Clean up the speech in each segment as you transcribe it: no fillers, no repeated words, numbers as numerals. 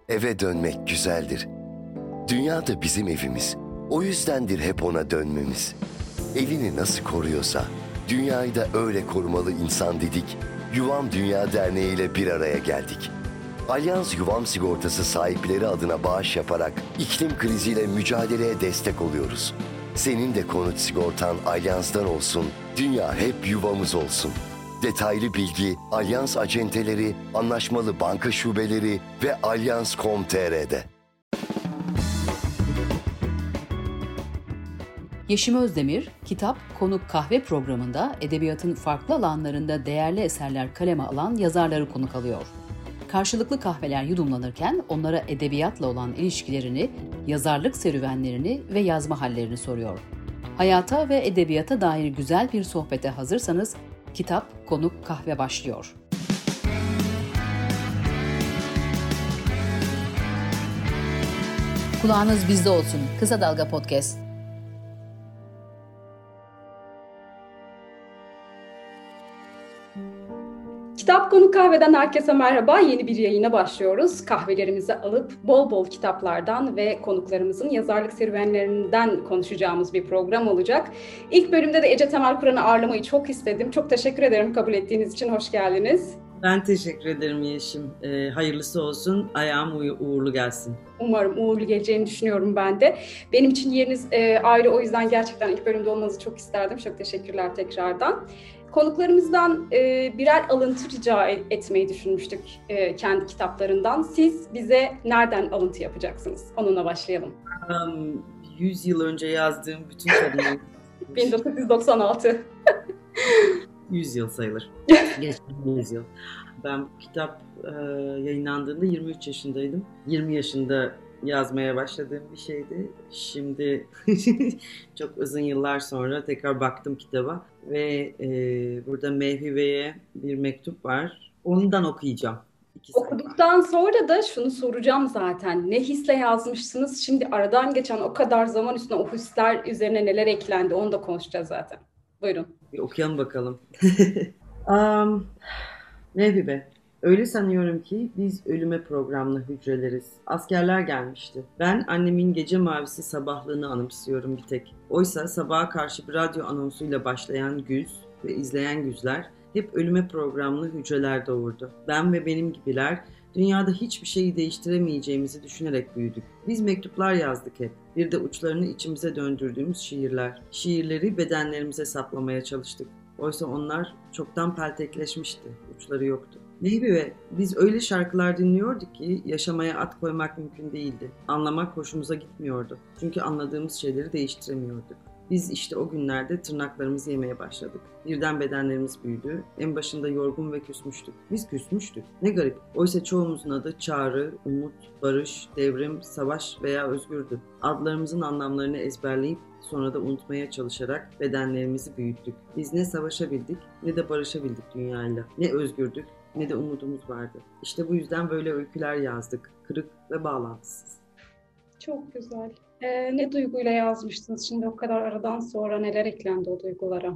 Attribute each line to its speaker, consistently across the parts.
Speaker 1: Eve dönmek güzeldir. Dünya da bizim evimiz. O yüzdendir hep ona dönmemiz. Evini nasıl koruyorsa, dünyayı da öyle korumalı insan dedik. Yuvam Dünya Derneği ile bir araya geldik. Alyans Yuvam Sigortası sahipleri adına bağış yaparak iklim kriziyle mücadeleye destek oluyoruz. Senin de konut sigortan Alyans'tan olsun, dünya hep yuvamız olsun. Detaylı bilgi Alyans acenteleri, anlaşmalı banka şubeleri ve alyans.com.tr'de.
Speaker 2: Yeşim Özdemir, Kitap, Konuk, Kahve programında edebiyatın farklı alanlarında değerli eserler kaleme alan yazarları konuk alıyor. Karşılıklı kahveler yudumlanırken onlara edebiyatla olan ilişkilerini, yazarlık serüvenlerini ve yazma hallerini soruyor. Hayata ve edebiyata dair güzel bir sohbete hazırsanız, Kitap, Konuk, Kahve başlıyor. Kulağınız bizde olsun. Kısa Dalga Podcast.
Speaker 3: Kitap Konuk Kahve'den herkese merhaba. Yeni bir yayına başlıyoruz. Kahvelerimizi alıp bol bol kitaplardan ve konuklarımızın yazarlık serüvenlerinden konuşacağımız bir program olacak. İlk bölümde de Ece Temel Kur'an'ı ağırlamayı çok istedim. Çok teşekkür ederim kabul ettiğiniz için. Hoş geldiniz.
Speaker 4: Ben teşekkür ederim Yeşim. Hayırlısı olsun, ayağım uğurlu gelsin.
Speaker 3: Umarım uğurlu geleceğini düşünüyorum ben de. Benim için yeriniz ayrı, o yüzden gerçekten ilk bölümde olmanızı çok isterdim. Çok teşekkürler tekrardan. Konuklarımızdan birer alıntı rica etmeyi düşünmüştük kendi kitaplarından. Siz bize nereden alıntı yapacaksınız? Onunla başlayalım.
Speaker 4: 100 yıl önce yazdığım bütün kadınlar.
Speaker 3: 1996.
Speaker 4: 100 yıl sayılır. Geçtiğimiz 100 yıl. Ben kitap yayınlandığında 23 yaşındaydım. 20 yaşında yazmaya başladığım bir şeydi. Şimdi çok uzun yıllar sonra tekrar baktım kitaba ve burada Mevhibe'ye bir mektup var. Ondan okuyacağım.
Speaker 3: Okuduktan sonra da şunu soracağım zaten. Ne hisle yazmışsınız? Şimdi aradan geçen o kadar zaman üstüne o hisler üzerine neler eklendi? Onu da konuşacağız zaten. Buyurun.
Speaker 4: Bir okuyalım bakalım. Mevhibe. Öyle sanıyorum ki biz ölüme programlı hücreleriz. Askerler gelmişti. Ben annemin gece mavisi sabahlığını anımsıyorum bir tek. Oysa sabaha karşı bir radyo anonsuyla başlayan güz ve izleyen güzler hep ölüme programlı hücreler doğurdu. Ben ve benim gibiler dünyada hiçbir şeyi değiştiremeyeceğimizi düşünerek büyüdük. Biz mektuplar yazdık hep. Bir de uçlarını içimize döndürdüğümüz şiirler. Şiirleri bedenlerimize saplamaya çalıştık. Oysa onlar çoktan peltekleşmişti. Uçları yoktu. Meyve, biz öyle şarkılar dinliyorduk ki yaşamaya ad koymak mümkün değildi. Anlamak hoşumuza gitmiyordu. Çünkü anladığımız şeyleri değiştiremiyorduk. Biz işte o günlerde tırnaklarımızı yemeye başladık. Birden bedenlerimiz büyüdü. En başında yorgun ve küsmüştük. Biz küsmüştük. Ne garip. Oysa çoğumuzun adı çağrı, umut, barış, devrim, savaş veya özgürdü. Adlarımızın anlamlarını ezberleyip sonra da unutmaya çalışarak bedenlerimizi büyüttük. Biz ne savaşabildik ne de barışabildik dünyayla. Ne özgürdük ne de umudumuz vardı. İşte bu yüzden böyle öyküler yazdık. Kırık ve bağlantısız.
Speaker 3: Çok güzel. Ne duyguyla yazmıştınız şimdi o kadar aradan sonra, neler eklendi o duygulara?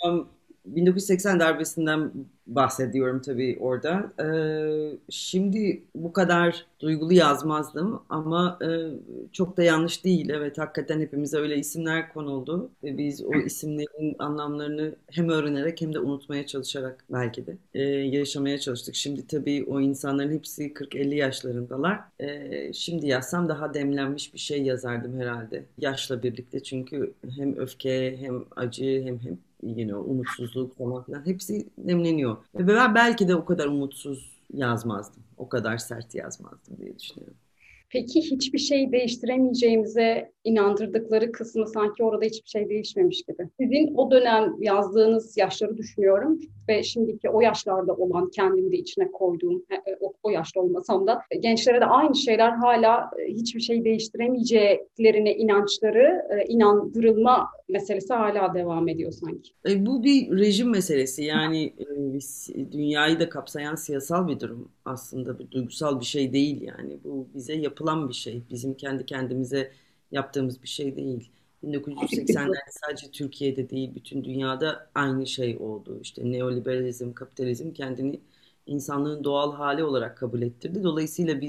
Speaker 4: 1980 darbesinden bahsediyorum tabii orada. Şimdi bu kadar duygulu yazmazdım ama çok da yanlış değil. Evet, hakikaten hepimize öyle isimler konuldu ve biz o isimlerin anlamlarını hem öğrenerek hem de unutmaya çalışarak belki de yaşamaya çalıştık. Şimdi tabii o insanların hepsi 40-50 yaşlarındalar. Şimdi yazsam daha demlenmiş bir şey yazardım herhalde. Yaşla birlikte, çünkü hem öfke hem acı hem umutsuzluk falan filan hepsi demleniyor. Ve ben belki de o kadar umutsuz yazmazdım. O kadar sert yazmazdım diye düşünüyorum.
Speaker 3: Peki hiçbir şey değiştiremeyeceğimize inandırdıkları kısmı sanki orada hiçbir şey değişmemiş gibi. Sizin o dönem yazdığınız yaşları düşünüyorum ve şimdiki o yaşlarda olan, kendimi de içine koyduğum, o yaşta olmasam da gençlere de aynı şeyler, hala hiçbir şey değiştiremeyeceklerine inançları, inandırılma meselesi hala devam ediyor sanki.
Speaker 4: Bu bir rejim meselesi, yani dünyayı da kapsayan siyasal bir durum aslında, bir duygusal bir şey değil yani. Bu bize yapılan bir şey, bizim kendi kendimize yaptığımız bir şey değil. 1980'lerde sadece Türkiye'de değil, bütün dünyada aynı şey oldu. İşte neoliberalizm, kapitalizm kendini insanlığın doğal hali olarak kabul ettirdi. Dolayısıyla biz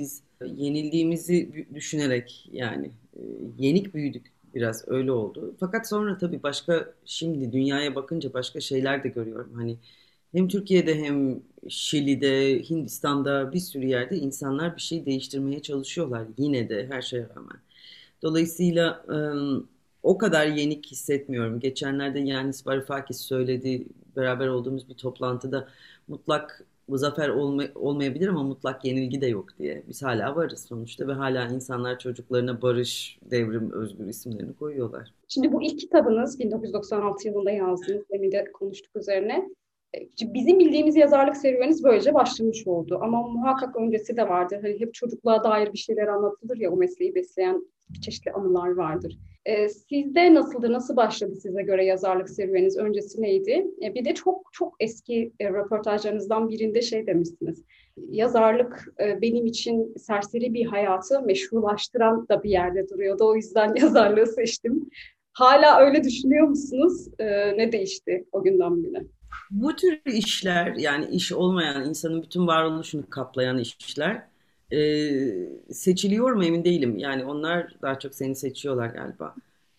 Speaker 4: Yenildiğimizi düşünerek yani yenik büyüdük, biraz öyle oldu. Fakat sonra tabii başka, şimdi dünyaya bakınca başka şeyler de görüyorum. Hani hem Türkiye'de hem Şili'de, Hindistan'da, bir sürü yerde insanlar bir şey değiştirmeye çalışıyorlar yine de, her şeye rağmen. Dolayısıyla o kadar yenik hissetmiyorum. Geçenlerde Yanis Varoufakis söyledi, beraber olduğumuz bir toplantıda, mutlak zafer olmayabilir ama mutlak yenilgi de yok diye. Biz hala varız sonuçta ve hala insanlar çocuklarına barış, devrim, özgür isimlerini koyuyorlar.
Speaker 3: Şimdi bu ilk kitabınız 1996 yılında yazdınız. Demin de konuştuk üzerine. Bizim bildiğimiz yazarlık serüveniniz böylece başlamış oldu. Ama muhakkak öncesi de vardır. Hani hep çocukluğa dair bir şeyler anlatılır ya, o mesleği besleyen çeşitli anılar vardır. Sizde nasıldı, nasıl başladı size göre yazarlık serüveniniz? Öncesi neydi? Bir de çok çok eski röportajlarınızdan birinde şey demişsiniz. Yazarlık benim için serseri bir hayatı meşrulaştıran da bir yerde duruyordu. O yüzden yazarlığı seçtim. Hala öyle düşünüyor musunuz? Ne değişti o günden bugüne?
Speaker 4: Bu tür işler, yani iş olmayan, insanın bütün varoluşunu kaplayan işler seçiliyor mu emin değilim. Yani onlar daha çok seni seçiyorlar galiba.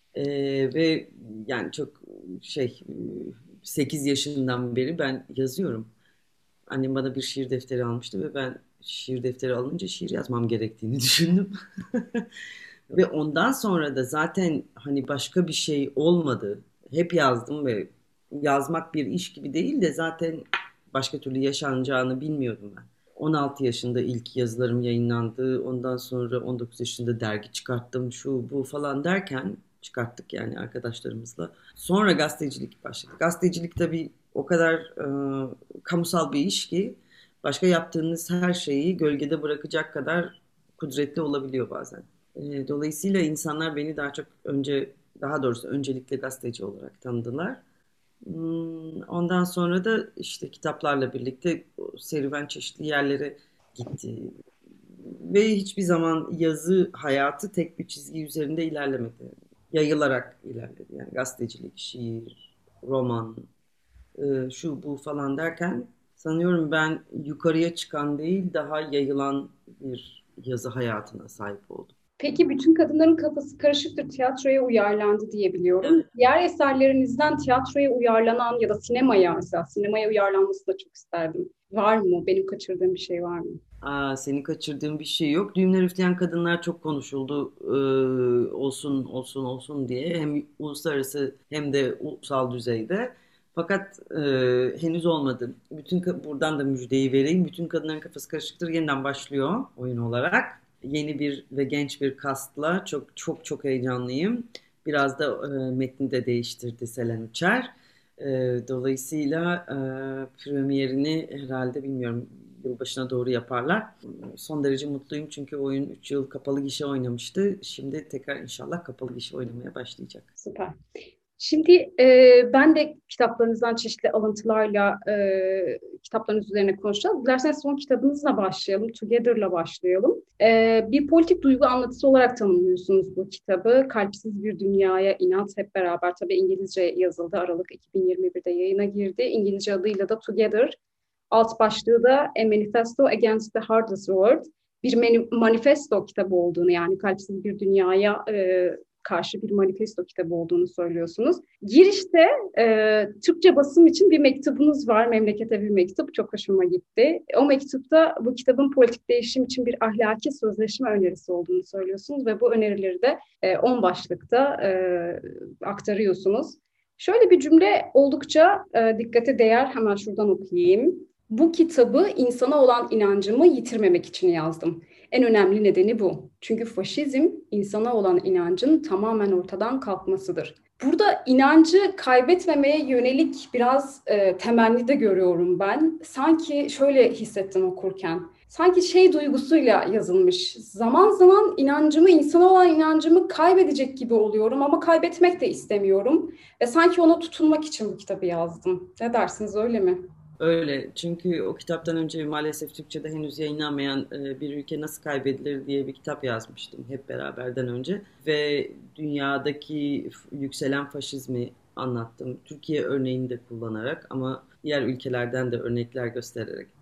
Speaker 4: Ve yani çok şey, 8 yaşından beri ben yazıyorum. Annem bana bir şiir defteri almıştı ve ben şiir defteri alınca şiir yazmam gerektiğini düşündüm. Ve ondan sonra da zaten hani başka bir şey olmadı. Hep yazdım ve yazmak bir iş gibi değil de zaten başka türlü yaşanacağını bilmiyordum ben. 16 yaşında ilk yazılarım yayınlandı. Ondan sonra 19 yaşında dergi çıkarttım, şu bu falan derken çıkarttık yani arkadaşlarımızla. Sonra gazetecilik başladı. Gazetecilik tabii o kadar kamusal bir iş ki başka yaptığınız her şeyi gölgede bırakacak kadar kudretli olabiliyor bazen. Dolayısıyla insanlar beni daha çok daha doğrusu öncelikle gazeteci olarak tanıdılar. Ondan sonra da işte kitaplarla birlikte o serüven çeşitli yerlere gitti. Ve hiçbir zaman yazı hayatı tek bir çizgi üzerinde ilerlemedi. Yayılarak ilerledi. Yani gazetecilik, şiir, roman, şu bu falan derken sanıyorum ben yukarıya çıkan değil, daha yayılan bir yazı hayatına sahip oldum.
Speaker 3: Peki bütün kadınların kafası karışıktır, tiyatroya uyarlandı diye biliyorum. Diğer eserlerinizden tiyatroya uyarlanan ya da sinemaya uyarlanmasını da çok isterdim. Var mı? Benim kaçırdığım bir şey var mı?
Speaker 4: Senin kaçırdığın bir şey yok. Düğümler Üfleyen Kadınlar çok konuşuldu. Olsun olsun olsun diye. Hem uluslararası hem de ulusal düzeyde. Fakat henüz olmadı. Buradan da müjdeyi vereyim. Bütün kadınların kafası karışıktır. Yeniden başlıyor oyun olarak. Yeni bir ve genç bir kastla çok çok çok heyecanlıyım. Biraz da metni de değiştirdi Selen Uçer. Dolayısıyla premierini herhalde bilmiyorum, yılbaşına doğru yaparlar. Son derece mutluyum çünkü oyun 3 yıl kapalı gişe oynamıştı. Şimdi tekrar inşallah kapalı gişe oynamaya başlayacak.
Speaker 3: Süper. Şimdi ben de kitaplarınızdan çeşitli alıntılarla kitaplarınız üzerine konuşacağız. Dilerseniz son kitabınızla başlayalım. Together'la başlayalım. Bir politik duygu anlatısı olarak tanımlıyorsunuz bu kitabı. Kalpsiz bir dünyaya inat, hep beraber. Tabii İngilizce yazıldı. Aralık 2021'de yayına girdi. İngilizce adıyla da Together. Alt başlığı da A Manifesto Against the Hardest World. Bir manifesto kitabı olduğunu, yani kalpsiz bir dünyaya karşı bir manifesto kitabı olduğunu söylüyorsunuz. Girişte Türkçe basım için bir mektubunuz var. Memlekete bir mektup. Çok hoşuma gitti. O mektupta bu kitabın politik değişim için bir ahlaki sözleşme önerisi olduğunu söylüyorsunuz ve bu önerileri de 10 başlıkta aktarıyorsunuz. Şöyle bir cümle oldukça dikkate değer. Hemen şuradan okuyayım. Bu kitabı insana olan inancımı yitirmemek için yazdım. En önemli nedeni bu. Çünkü faşizm insana olan inancın tamamen ortadan kalkmasıdır. Burada inancı kaybetmemeye yönelik biraz temenni de görüyorum ben. Sanki şöyle hissettim okurken. Sanki şey duygusuyla yazılmış. Zaman zaman insana olan inancımı kaybedecek gibi oluyorum ama kaybetmek de istemiyorum. Ve sanki ona tutunmak için bu kitabı yazdım. Ne dersiniz, öyle mi?
Speaker 4: Öyle, çünkü o kitaptan önce maalesef Türkçe'de henüz yayınlanmayan Bir Ülke Nasıl Kaybedilir diye bir kitap yazmıştım hep beraberden önce. Ve dünyadaki yükselen faşizmi anlattım. Türkiye örneğini de kullanarak ama diğer ülkelerden de örnekler göstererek.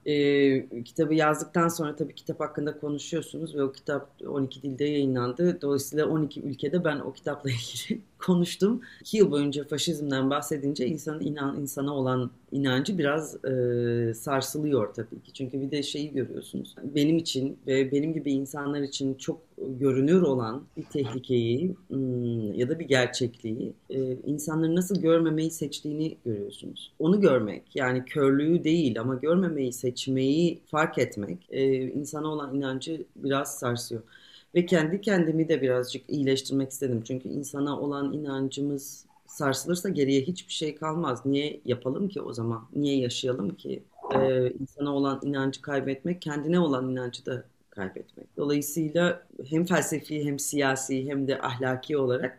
Speaker 4: Kitabı yazdıktan sonra tabii kitap hakkında konuşuyorsunuz ve o kitap 12 dilde yayınlandı. Dolayısıyla 12 ülkede ben o kitapla ilgili konuştum. 2 yıl boyunca faşizmden bahsedince insana olan inancı biraz sarsılıyor tabii ki. Çünkü bir de şeyi görüyorsunuz. Benim için ve benim gibi insanlar için çok görünür olan bir tehlikeyi ya da bir gerçekliği insanların nasıl görmemeyi seçtiğini görüyorsunuz. Onu görmek, yani körlüğü değil ama görmemeyi seçmeyi fark etmek insana olan inancı biraz sarsıyor. Ve kendi kendimi de birazcık iyileştirmek istedim. Çünkü insana olan inancımız sarsılırsa geriye hiçbir şey kalmaz. Niye yapalım ki o zaman? Niye yaşayalım ki? İnsana olan inancı kaybetmek, kendine olan inancı da kaybetmek. Dolayısıyla hem felsefi hem siyasi hem de ahlaki olarak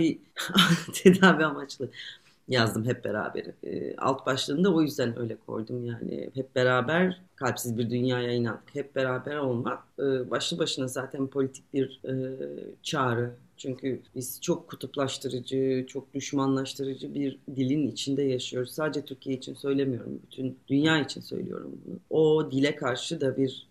Speaker 4: tedavi amaçlı yazdım hep beraber. Alt başlığını da o yüzden öyle koydum, yani hep beraber kalpsiz bir dünyaya inandık. Hep beraber olmak başlı başına zaten politik bir çağrı. Çünkü biz çok kutuplaştırıcı, çok düşmanlaştırıcı bir dilin içinde yaşıyoruz. Sadece Türkiye için söylemiyorum, bütün dünya için söylüyorum bunu. O dile karşı da bir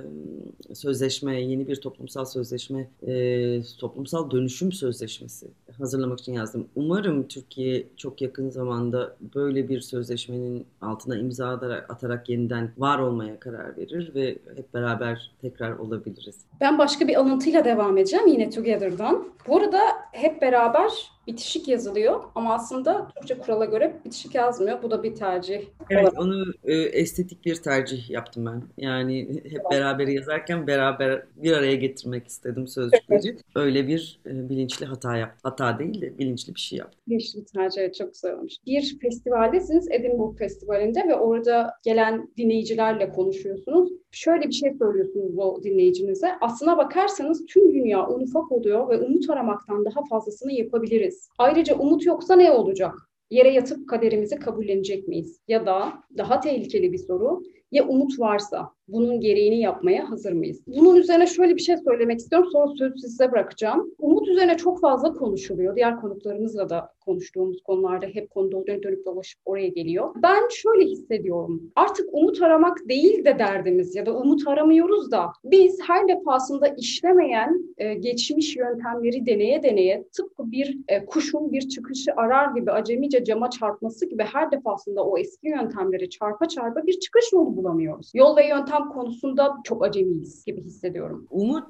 Speaker 4: sözleşme, yeni bir toplumsal sözleşme, toplumsal dönüşüm sözleşmesi hazırlamak için yazdım. Umarım Türkiye çok yakın zamanda böyle bir sözleşmenin altına imza atarak yeniden var olmaya karar verir ve hep beraber tekrar olabiliriz.
Speaker 3: Ben başka bir alıntıyla devam edeceğim yine Together'dan. Bu arada hep beraber bitişik yazılıyor ama aslında Türkçe kurala göre bitişik yazmıyor. Bu da bir tercih.
Speaker 4: Evet, onu estetik bir tercih yaptım ben. Yani hep beraber yazarken beraber bir araya getirmek istedim sözcükleri. Öyle bir bilinçli hata yaptım. Hata değil de bilinçli bir şey yaptım.
Speaker 3: Bilinçli tercih, evet, çok güzel olmuş. Bir festivaldesiniz, Edinburgh Festivali'nde ve orada gelen dinleyicilerle konuşuyorsunuz. Şöyle bir şey söylüyorsunuz o dinleyicinize. Aslına bakarsanız tüm dünya un ufak oluyor ve umut aramaktan daha fazlasını yapabiliriz. Ayrıca umut yoksa ne olacak? Yere yatıp kaderimizi kabullenecek miyiz? Ya da daha tehlikeli bir soru, ya umut varsa bunun gereğini yapmaya hazır mıyız? Bunun üzerine şöyle bir şey söylemek istiyorum, sonra sözü size bırakacağım. Umut üzerine çok fazla konuşuluyor. Diğer konuklarımızla da konuştuğumuz konularda hep konu dönüp dolaşıp oraya geliyor. Ben şöyle hissediyorum. Artık umut aramak değil de derdimiz, ya da umut aramıyoruz da biz her defasında işlemeyen geçmiş yöntemleri deneye deneye, tıpkı bir kuşun bir çıkışı arar gibi, acemice cama çarpması gibi her defasında o eski yöntemleri çarpa çarpa bir çıkış yolu bulamıyoruz. Yol ve yöntem konusunda çok acemiyiz gibi hissediyorum.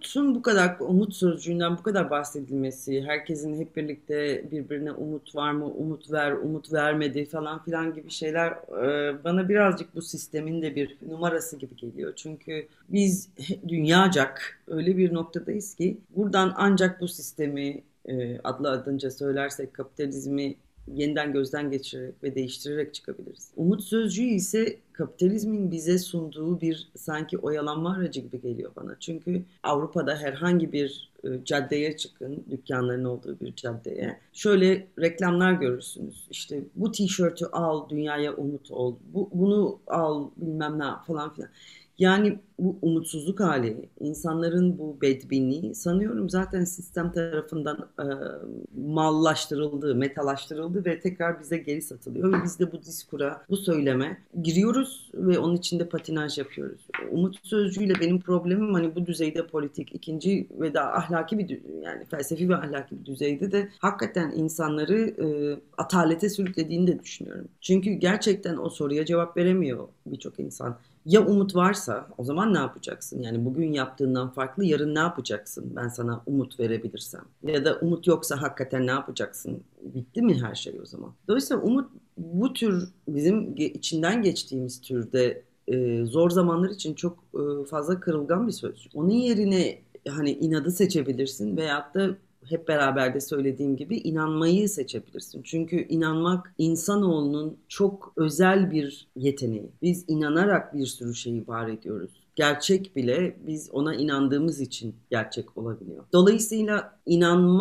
Speaker 4: Umut sözcüğünden bu kadar bahsedilmesi, herkesin hep birlikte birbirine umut var mı, umut ver, umut vermedi falan filan gibi şeyler bana birazcık bu sistemin de bir numarası gibi geliyor. Çünkü biz dünyacak öyle bir noktadayız ki buradan ancak bu sistemi adınca söylersek kapitalizmi yeniden gözden geçirerek ve değiştirerek çıkabiliriz. Umut sözcüğü ise kapitalizmin bize sunduğu bir sanki oyalanma aracı gibi geliyor bana. Çünkü Avrupa'da herhangi bir caddeye çıkın, dükkanların olduğu bir caddeye. Şöyle reklamlar görürsünüz. İşte bu tişörtü al, dünyaya umut ol. Bunu al, bilmem ne falan filan. Yani bu umutsuzluk hali, insanların bu bedbinliği sanıyorum zaten sistem tarafından mallaştırıldı, metalaştırıldı ve tekrar bize geri satılıyor. Ve biz de bu diskura, bu söyleme giriyoruz ve onun içinde patinaj yapıyoruz. Umut sözcüğüyle benim problemim hani bu düzeyde politik, ikinci ve daha ahlaki bir, yani felsefi ve ahlaki bir düzeyde de hakikaten insanları atalete sürüklediğini de düşünüyorum. Çünkü gerçekten o soruya cevap veremiyor birçok insan. Ya umut varsa o zaman ne yapacaksın? Yani bugün yaptığından farklı yarın ne yapacaksın? Ben sana umut verebilirsem. Ya da umut yoksa hakikaten ne yapacaksın? Bitti mi her şey o zaman? Dolayısıyla umut bu tür bizim içinden geçtiğimiz türde zor zamanlar için çok fazla kırılgan bir sözcük. Onun yerine hani inadı seçebilirsin veyahut da hep beraber de söylediğim gibi inanmayı seçebilirsin. Çünkü inanmak insanoğlunun çok özel bir yeteneği. Biz inanarak bir sürü şeyi var ediyoruz. Gerçek bile biz ona inandığımız için gerçek olabiliyor. Dolayısıyla inanmak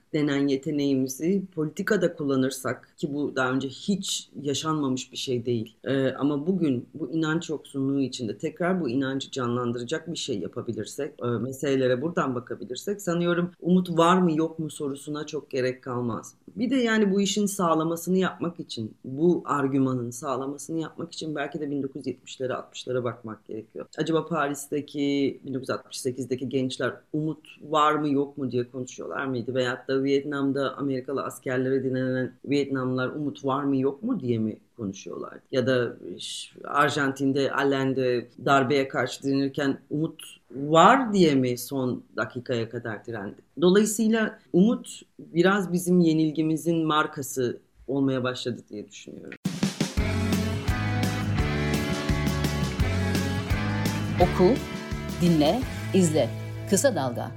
Speaker 4: denen yeteneğimizi politikada kullanırsak, ki bu daha önce hiç yaşanmamış bir şey değil. Ama bugün bu inanç yoksunluğu içinde tekrar bu inancı canlandıracak bir şey yapabilirsek, meselelere buradan bakabilirsek, sanıyorum umut var mı yok mu sorusuna çok gerek kalmaz. Bir de yani bu işin sağlamasını yapmak için, bu argümanın sağlamasını yapmak için belki de 1970'lere 60'lara bakmak gerekiyor. Acaba Paris'teki 1968'deki gençler umut var mı yok mu diye konuşuyorlar mıydı? Veyahut da Vietnam'da Amerikalı askerlere dinlenen Vietnamlılar umut var mı yok mu diye mi konuşuyorlardı? Ya da Arjantin'de Allende'de darbeye karşı direnirken umut var diye mi son dakikaya kadar direndi? Dolayısıyla umut biraz bizim yenilgimizin markası olmaya başladı diye düşünüyorum.
Speaker 2: Oku, dinle, izle. Kısa Dalga.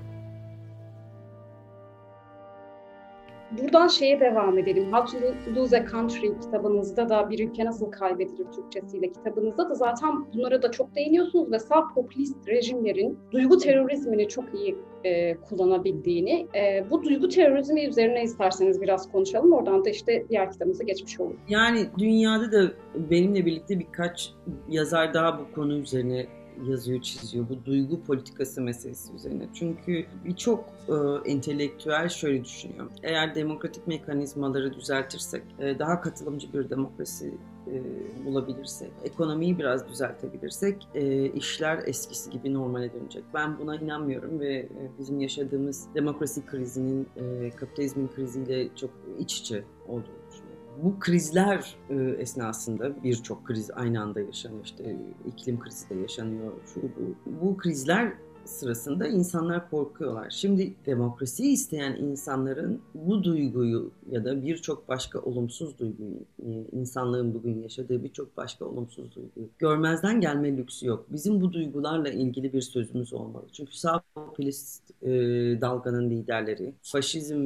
Speaker 3: Buradan şeye devam edelim. How to Lose a Country kitabınızda da Bir Ülke Nasıl Kaybedilir Türkçesiyle kitabınızda da zaten bunlara da çok değiniyorsunuz ve sağ popülist rejimlerin duygu terörizmini çok iyi kullanabildiğini. Bu duygu terörizmi üzerine isterseniz biraz konuşalım. Oradan da işte diğer kitabımıza geçmiş olalım.
Speaker 4: Yani dünyada da benimle birlikte birkaç yazar daha bu konu üzerine yazıyor, çiziyor. Bu duygu politikası meselesi üzerine. Çünkü birçok entelektüel şöyle düşünüyor. Eğer demokratik mekanizmaları düzeltirsek, daha katılımcı bir demokrasi bulabilirsek, ekonomiyi biraz düzeltebilirsek işler eskisi gibi normale dönecek. Ben buna inanmıyorum ve bizim yaşadığımız demokrasi krizinin kapitalizmin kriziyle çok iç içe olduğunu düşünüyorum. Bu krizler esnasında birçok kriz aynı anda yaşanıyor. İşte iklim krizi de yaşanıyor. Bu krizler sırasında insanlar korkuyorlar. Şimdi demokrasi isteyen insanların bu duyguyu ya da birçok başka olumsuz duyguyu, insanlığın bugün yaşadığı birçok başka olumsuz duyguyu görmezden gelme lüksü yok. Bizim bu duygularla ilgili bir sözümüz olmalı. Çünkü sağ popülist dalganın liderleri, faşizm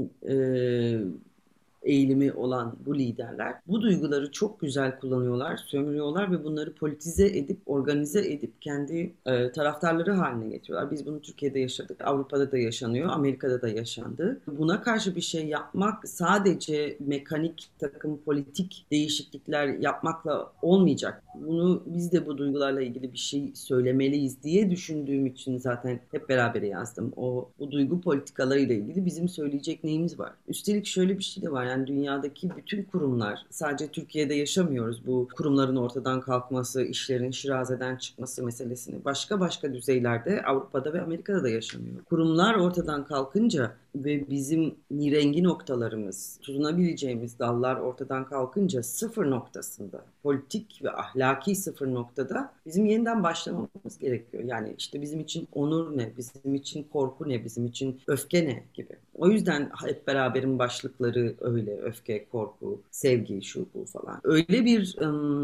Speaker 4: eğilimi olan bu liderler bu duyguları çok güzel kullanıyorlar, sömürüyorlar ve bunları politize edip, organize edip kendi taraftarları haline getiriyorlar. Biz bunu Türkiye'de yaşadık, Avrupa'da da yaşanıyor, Amerika'da da yaşandı. Buna karşı bir şey yapmak sadece mekanik takım politik değişiklikler yapmakla olmayacak. Biz de bu duygularla ilgili bir şey söylemeliyiz diye düşündüğüm için zaten hep beraber yazdım. Bu duygu politikalarıyla ilgili bizim söyleyecek neyimiz var? Üstelik şöyle bir şey de var. Yani dünyadaki bütün kurumlar, sadece Türkiye'de yaşamıyoruz bu kurumların ortadan kalkması, işlerin şirazeden çıkması meselesini. Başka düzeylerde Avrupa'da ve Amerika'da da yaşanıyor. Kurumlar ortadan kalkınca ve bizim nirengi noktalarımız, tutunabileceğimiz dallar ortadan kalkınca sıfır noktasında, politik ve ahlaki sıfır noktada bizim yeniden başlamamız gerekiyor. Yani işte bizim için onur ne, bizim için korku ne, bizim için öfke ne gibi. O yüzden hep beraberin başlıkları öyle, öfke, korku, sevgi, şu bu falan. Öyle bir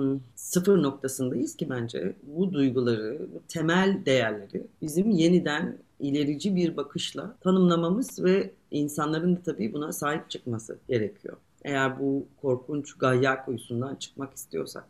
Speaker 4: sıfır noktasındayız ki bence bu duyguları, bu temel değerleri bizim yeniden ilerici bir bakışla tanımlamamız ve insanların da tabii buna sahip çıkması gerekiyor. Eğer bu korkunç gayyar kuyusundan çıkmak istiyorsak.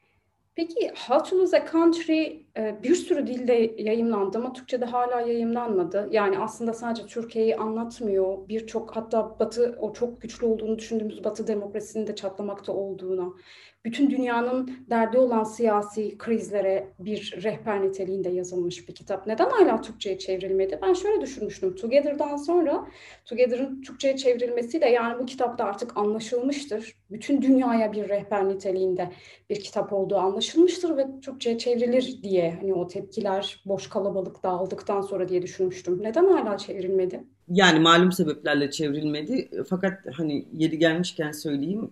Speaker 3: Peki How to Lose a Country bir sürü dilde yayımlandı ama Türkçe'de hala yayımlanmadı. Yani aslında sadece Türkiye'yi anlatmıyor. Birçok hatta Batı, o çok güçlü olduğunu düşündüğümüz Batı demokrasinin de çatlamakta olduğuna, bütün dünyanın derdi olan siyasi krizlere bir rehber niteliğinde yazılmış bir kitap. Neden hala Türkçe'ye çevrilmedi? Ben şöyle düşünmüştüm. Together'dan sonra Together'ın Türkçe'ye çevrilmesiyle yani bu kitapta artık anlaşılmıştır. Bütün dünyaya bir rehber niteliğinde bir kitap olduğu anlaşılmıştır ve Türkçe'ye çevrilir diye hani o tepkiler boş kalabalık dağıldıktan sonra diye düşünmüştüm. Neden hala çevrilmedi?
Speaker 4: Yani malum sebeplerle çevrilmedi. Fakat hani yeri gelmişken söyleyeyim,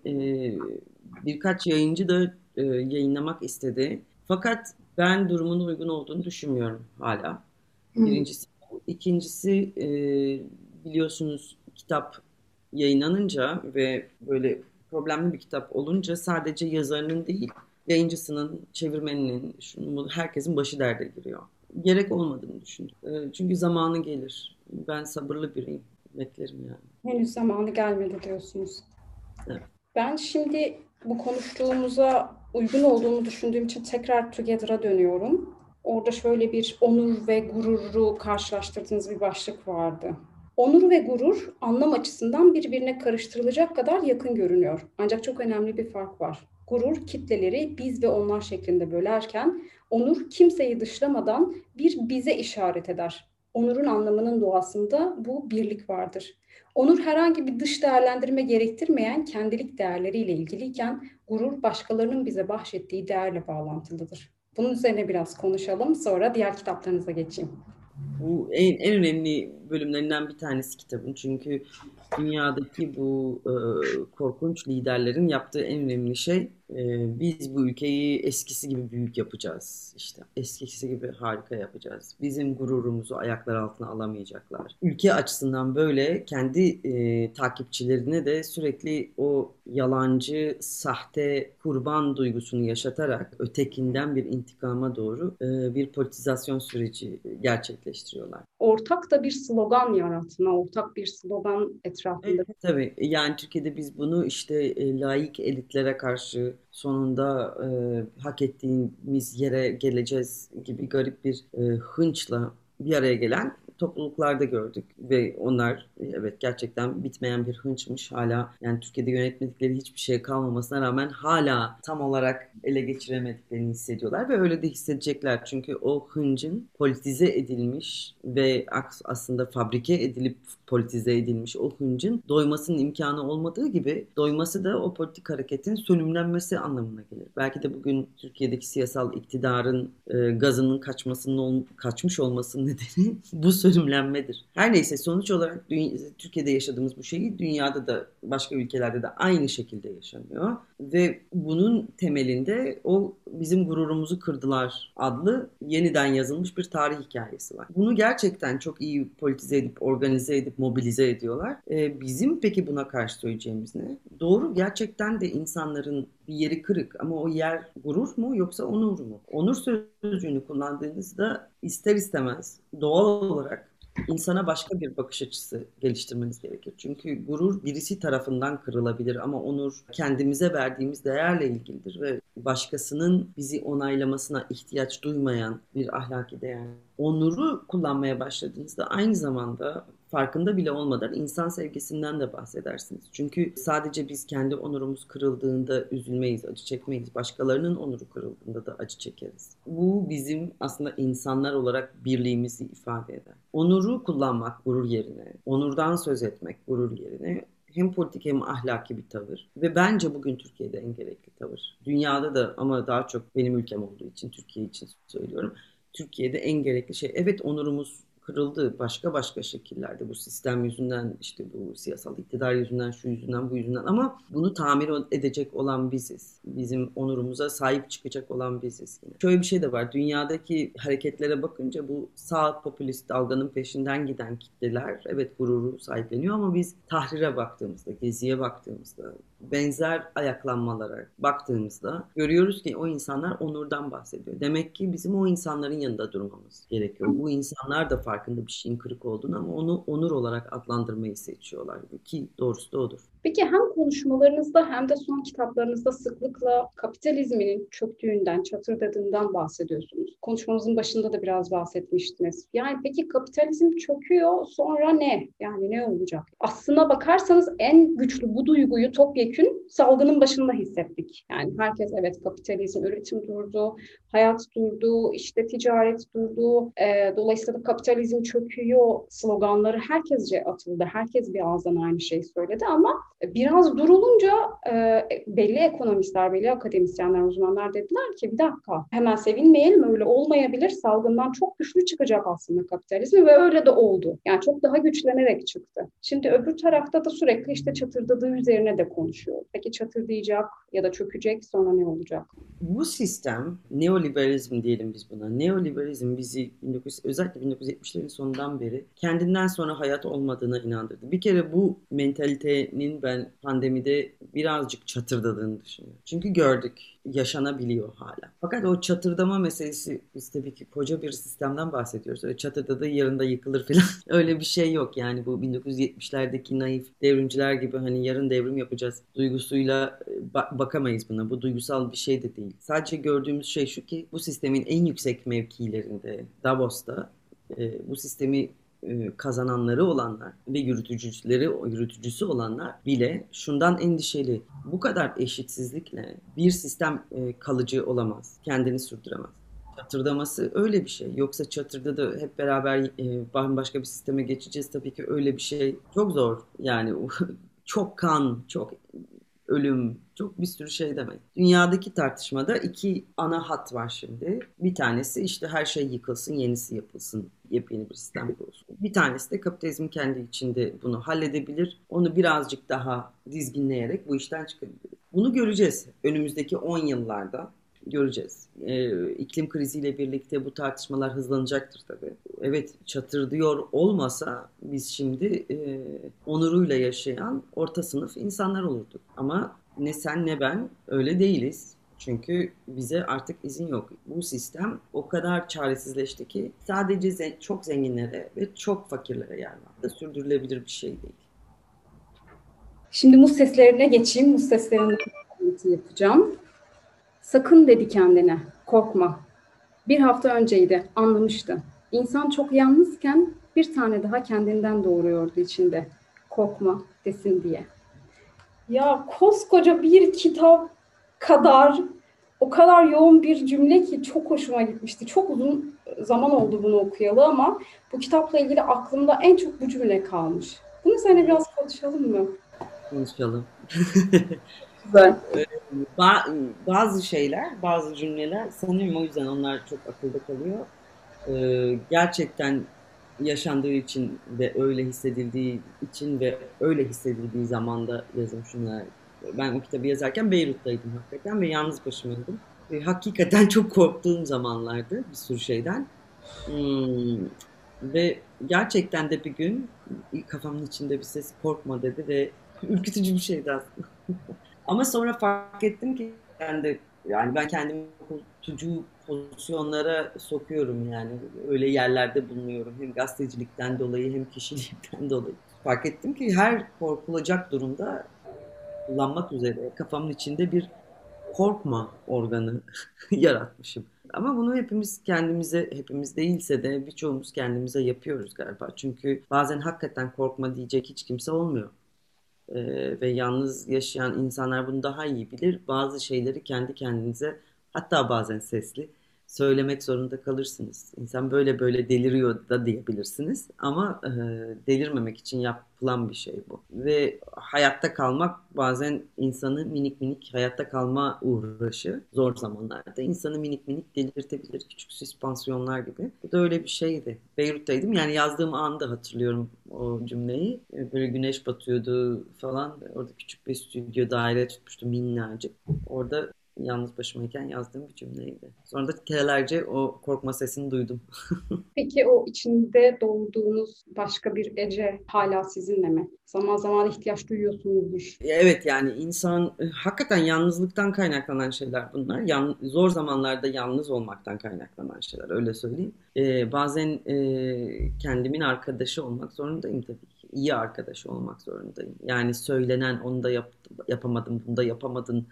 Speaker 4: birkaç yayıncı da yayınlamak istedi. Fakat ben durumun uygun olduğunu düşünmüyorum hala. Birincisi. İkincisi biliyorsunuz kitap yayınlanınca ve böyle problemli bir kitap olunca sadece yazarının değil, yayıncısının, çevirmeninin, herkesin başı derde giriyor. Gerek olmadığını düşündüm. Çünkü zamanı gelir. Ben sabırlı biriyim. Beklerim yani.
Speaker 3: Henüz zamanı gelmedi diyorsunuz.
Speaker 4: Evet.
Speaker 3: Ben şimdi bu konuştuğumuza uygun olduğunu düşündüğüm için tekrar Together'a dönüyorum. Orada şöyle bir onur ve gururu karşılaştırdığınız bir başlık vardı. Onur ve gurur anlam açısından birbirine karıştırılacak kadar yakın görünüyor. Ancak çok önemli bir fark var. Gurur kitleleri biz ve onlar şeklinde bölerken onur kimseyi dışlamadan bir bize işaret eder. Onurun anlamının doğasında bu birlik vardır. Onur herhangi bir dış değerlendirme gerektirmeyen kendilik değerleriyle ilgiliyken gurur başkalarının bize bahşettiği değerle bağlantılıdır. Bunun üzerine biraz konuşalım, sonra diğer kitaplarınıza geçeyim.
Speaker 4: Bu en önemli bölümlerinden bir tanesi kitabın. Çünkü dünyadaki bu korkunç liderlerin yaptığı en önemli şey biz bu ülkeyi eskisi gibi büyük yapacağız. İşte eskisi gibi harika yapacağız. Bizim gururumuzu ayaklar altına alamayacaklar. Ülke açısından böyle kendi takipçilerine de sürekli o yalancı, sahte kurban duygusunu yaşatarak ötekinden bir intikama doğru bir politizasyon süreci gerçekleştiriyorlar.
Speaker 3: Ortak da bir slogan yaratma, ortak bir slogan etrafında.
Speaker 4: Tabii yani Türkiye'de biz bunu işte laik elitlere karşı sonunda hak ettiğimiz yere geleceğiz gibi garip bir hınçla bir araya gelen topluluklarda gördük ve onlar evet gerçekten bitmeyen bir hınçmış hala, yani Türkiye'de yönetmedikleri hiçbir şey kalmamasına rağmen hala tam olarak ele geçiremediklerini hissediyorlar ve öyle de hissedecekler çünkü o hıncın politize edilmiş ve aslında fabrike edilip politize edilmiş o hıncın doymasının imkanı olmadığı gibi doyması da o politik hareketin sönümlenmesi anlamına gelir. Belki de bugün Türkiye'deki siyasal iktidarın gazının kaçmış olmasının nedeni bu sönümlenmedir. Her neyse sonuç olarak Türkiye'de yaşadığımız bu şeyi dünyada da başka ülkelerde de aynı şekilde yaşanıyor ve bunun temelinde o bizim gururumuzu kırdılar adlı yeniden yazılmış bir tarih hikayesi var. Bunu gerçekten çok iyi politize edip organize edip mobilize ediyorlar. Bizim peki buna karşı söyleyeceğimiz ne? Doğru, gerçekten de insanların bir yeri kırık ama o yer gurur mu yoksa onur mu? Onur sözcüğünü kullandığınızda ister istemez doğal olarak insana başka bir bakış açısı geliştirmeniz gerekir. Çünkü gurur birisi tarafından kırılabilir ama onur kendimize verdiğimiz değerle ilgilidir ve başkasının bizi onaylamasına ihtiyaç duymayan bir ahlaki değer. Onuru kullanmaya başladığınızda aynı zamanda farkında bile olmadan insan sevgisinden de bahsedersiniz. Çünkü sadece biz kendi onurumuz kırıldığında üzülmeyiz, acı çekmeyiz. Başkalarının onuru kırıldığında da acı çekeriz. Bu bizim aslında insanlar olarak birliğimizi ifade eder. Onuru kullanmak gurur yerine, onurdan söz etmek gurur yerine hem politik hem ahlaki bir tavır. Ve bence bugün Türkiye'de en gerekli tavır. Dünyada da ama daha çok benim ülkem olduğu için, Türkiye için söylüyorum. Türkiye'de en gerekli şey, evet onurumuz kırıldı başka şekillerde bu sistem yüzünden, işte bu siyasal iktidar yüzünden, şu yüzünden, bu yüzünden ama bunu tamir edecek olan biziz. Bizim onurumuza sahip çıkacak olan biziz. Şöyle bir şey de var. Dünyadaki hareketlere bakınca bu sağ popülist dalganın peşinden giden kitleler evet gururu sahipleniyor ama biz Tahrir'e baktığımızda, Gezi'ye baktığımızda, benzer ayaklanmalara baktığımızda görüyoruz ki o insanlar onurdan bahsediyor. Demek ki bizim o insanların yanında durmamız gerekiyor. Bu insanlar da farkında bir şeyin kırık olduğunu ama onu onur olarak adlandırmayı seçiyorlar ki doğrusu da odur.
Speaker 3: Peki hem konuşmalarınızda hem de son kitaplarınızda sıklıkla kapitalizmin çöktüğünden, çatırdadığından bahsediyorsunuz. Konuşmamızın başında da biraz bahsetmiştiniz. Yani peki kapitalizm çöküyor, sonra ne? Yani ne olacak? Aslına bakarsanız en güçlü bu duyguyu topyekün salgının başında hissettik. Yani herkes evet kapitalizm, üretim durdu, hayat durdu, işte ticaret durdu. Dolayısıyla da kapitalizm çöküyor sloganları herkesce atıldı. Herkes bir ağızdan aynı şeyi söyledi ama biraz durulunca belli ekonomistler, belli akademisyenler, uzmanlar dediler ki bir dakika hemen sevinmeyelim, öyle olmayabilir. Salgından çok güçlü çıkacak aslında kapitalizmi ve öyle de oldu. Yani çok daha güçlenerek çıktı. Şimdi öbür tarafta da sürekli işte çatırdadığı üzerine de konuşuyor. Peki çatırdayacak ya da çökecek, sonra ne olacak?
Speaker 4: Bu sistem, neoliberalizm diyelim biz buna. Neoliberalizm bizi özellikle 1970'lerin sonundan beri kendinden sonra hayat olmadığına inandırdı. Bir kere bu mentalitenin ben pandemide birazcık çatırdadığını düşünüyorum. Çünkü gördük, yaşanabiliyor hala. Fakat o çatırdama meselesi, biz tabii ki koca bir sistemden bahsediyoruz. Öyle çatırdadığı yarında yıkılır falan. Öyle bir şey yok yani, bu 1970'lerdeki naif devrimciler gibi hani yarın devrim yapacağız duygusuyla bakamayız buna. Bu duygusal bir şey de değil. Sadece gördüğümüz şey şu ki bu sistemin en yüksek mevkilerinde, Davos'ta bu sistemi kazananları olanlar ve yürütücüsü olanlar bile şundan endişeli. Bu kadar eşitsizlikle bir sistem kalıcı olamaz, kendini sürdüremez. Çatırdaması öyle bir şey. Yoksa çatırda da hep beraber bambaşka bir sisteme geçeceğiz. Tabii ki öyle bir şey çok zor. Yani çok kan, çok ölüm, çok bir sürü şey demek. Dünyadaki tartışmada iki ana hat var şimdi. Bir tanesi işte her şey yıkılsın, yenisi yapılsın, yepyeni bir sistem kurulsun. Bir tanesi de kapitalizm kendi içinde bunu halledebilir. Onu birazcık daha dizginleyerek bu işten çıkabilir. Bunu göreceğiz önümüzdeki 10 yıllarda. Göreceğiz. İklim kriziyle birlikte bu tartışmalar hızlanacaktır tabii. Evet, çatırdıyor olmasa biz şimdi onuruyla yaşayan orta sınıf insanlar olurduk. Ama ne sen ne ben öyle değiliz. Çünkü bize artık izin yok. Bu sistem o kadar çaresizleşti ki sadece çok zenginlere ve çok fakirlere yer var. Sürdürülebilir bir şey değil.
Speaker 3: Şimdi muz seslerine geçeyim. Muz seslerinden yapacağım. Sakın dedi kendine, korkma. Bir hafta önceydi, anlamıştı. İnsan çok yalnızken bir tane daha kendinden doğuruyordu içinde. Korkma desin diye. Ya koskoca bir kitap kadar, o kadar yoğun bir cümle ki çok hoşuma gitmişti. Çok uzun zaman oldu bunu okuyalı ama bu kitapla ilgili aklımda en çok bu cümle kalmış. Bunu seninle biraz konuşalım mı?
Speaker 4: Konuşalım.
Speaker 3: Güzel.
Speaker 4: Bazı şeyler, bazı cümleler sanıyorum o yüzden onlar çok akılda kalıyor. Gerçekten yaşandığı için ve öyle hissedildiği için ve öyle hissedildiği zamanda yazılmış cümleler. Ben o kitabı yazarken Beyrut'taydım hakikaten ve yalnız başımaydım. Ve hakikaten çok korktuğum zamanlardı bir sürü şeyden. Ve gerçekten de bir gün kafamın içinde bir ses korkma dedi ve ürkütücü bir şeydi aslında. Ama sonra fark ettim ki ben kendimi korkutucu pozisyonlara sokuyorum yani. Öyle yerlerde bulunuyorum. Hem gazetecilikten dolayı hem kişilikten dolayı. Fark ettim ki her korkulacak durumda kullanmak üzere kafamın içinde bir korkma organı yaratmışım. Ama bunu hepimiz değilse de birçoğumuz kendimize yapıyoruz galiba. Çünkü bazen hakikaten korkma diyecek hiç kimse olmuyor. Ve yalnız yaşayan insanlar bunu daha iyi bilir. Bazı şeyleri kendi kendinize hatta bazen sesli söylemek zorunda kalırsınız. İnsan böyle böyle deliriyor da diyebilirsiniz ama delirmemek için yapılan bir şey bu. Ve hayatta kalmak bazen insanı minik minik hayatta kalma uğraşı zor zamanlarda insanı minik minik delirtebilir. Küçük süspansiyonlar gibi. Bu da öyle bir şeydi. Beyrut'taydım. Yani yazdığım anda hatırlıyorum o cümleyi. Böyle güneş batıyordu falan. Orada küçük bir stüdyo daire tutmuştu minnacık. Orada yalnız başımayken yazdığım bir cümleydi. Sonra da kerelerce o korkma sesini duydum.
Speaker 3: Peki o içinde doğduğunuz başka bir Ece hala sizinle mi? Zaman zaman ihtiyaç duyuyorsunuzdur.
Speaker 4: Evet yani insan hakikaten yalnızlıktan kaynaklanan şeyler bunlar. Zor zamanlarda yalnız olmaktan kaynaklanan şeyler öyle söyleyeyim. Bazen kendimin arkadaşı olmak zorundayım tabii ki. İyi arkadaşı olmak zorundayım. Yani söylenen onu da yapamadım, bunu da yapamadın